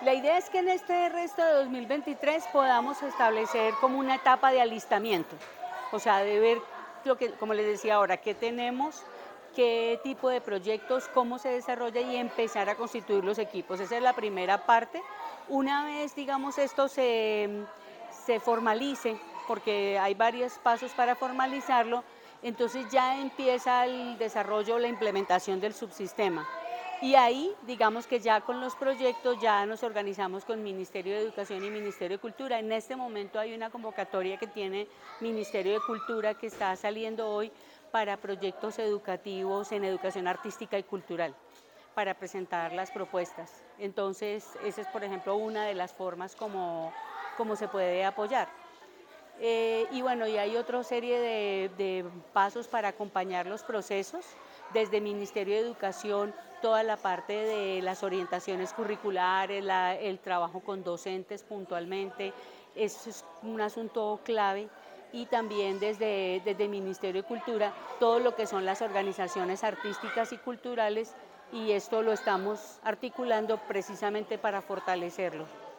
La idea es que en este resto de 2023 podamos establecer como una etapa de alistamiento, o sea, de ver lo que, como les decía ahora, qué tenemos, qué tipo de proyectos, cómo se desarrolla y empezar a constituir los equipos. Esa es la primera parte. Una vez, digamos, esto se formalice, porque hay varios pasos para formalizarlo, entonces ya empieza el desarrollo, la implementación del subsistema. Y ahí, digamos que ya con los proyectos, ya nos organizamos con Ministerio de Educación y Ministerio de Cultura. En este momento hay una convocatoria que tiene Ministerio de Cultura que está saliendo hoy para proyectos educativos en educación artística y cultural, para presentar las propuestas. Entonces, esa es, por ejemplo, una de las formas como se puede apoyar. Y bueno, y hay otra serie de pasos para acompañar los procesos, desde Ministerio de Educación, toda la parte de las orientaciones curriculares, el trabajo con docentes puntualmente, eso es un asunto clave. Y también desde Ministerio de Cultura, todo lo que son las organizaciones artísticas y culturales, y esto lo estamos articulando precisamente para fortalecerlo.